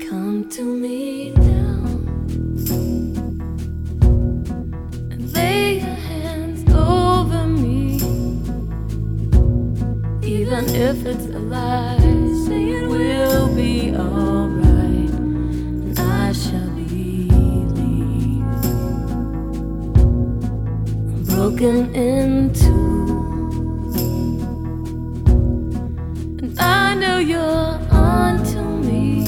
Come to me now and lay your hands over me. Even if it's a lie, say it will be alright, and I shall believe. I'm broken in two, and I know you're onto me,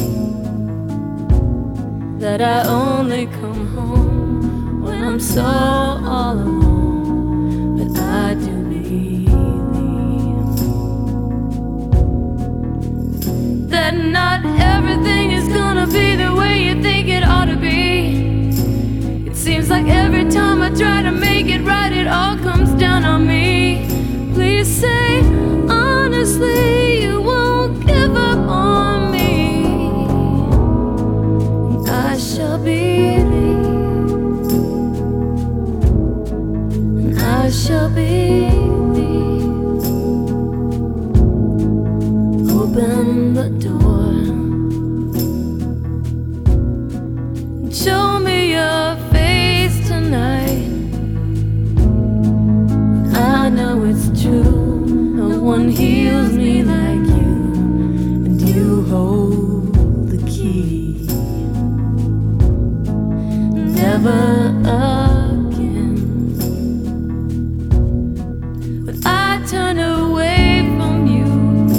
that I only come home when I'm so all alone. But I do believe that not everything is gonna be the way you think it ought to be. It seems like every time I try to make it right, it all comes down on me. Please say honestly you won't give up on me. I shall believe, and I shall believe. Open the door and show me your face tonight. I know it's true, no one heals me like you, and you hold the key. Never again would I turn away from you.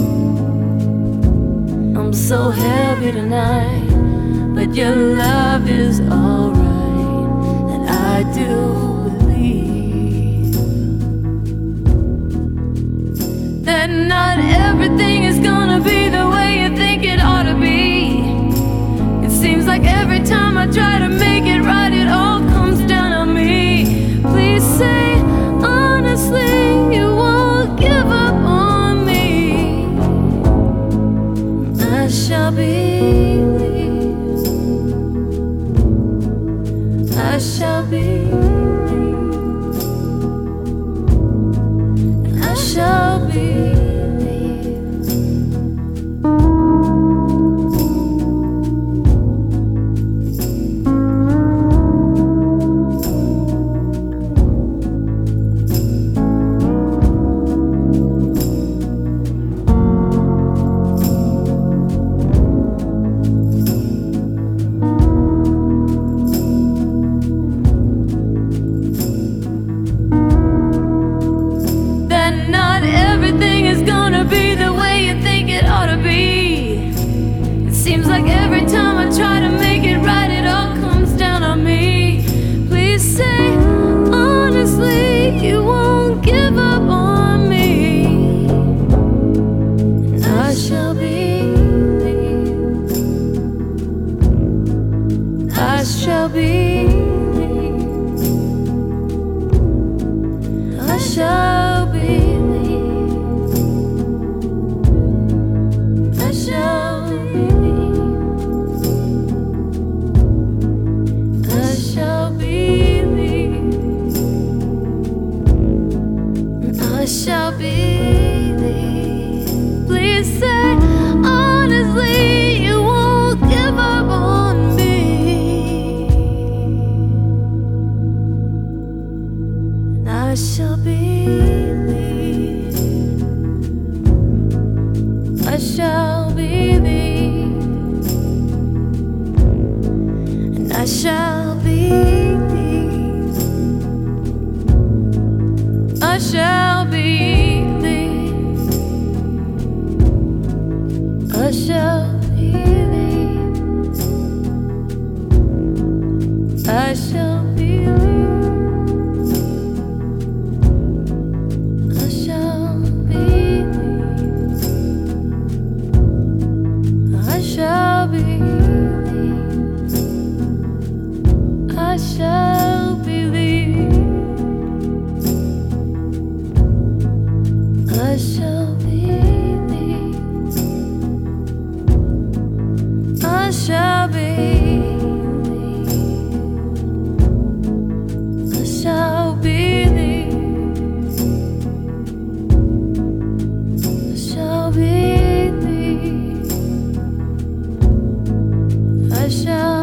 I'm so heavy tonight, but your love is alright, and I do believe that not everything is gonna be the way you think it ought to be. It seems like every time I try to make it right, it all comes down on me. Please say honestly you won't give up on me. I shall believe, I shall believe, and I shall believe. shell.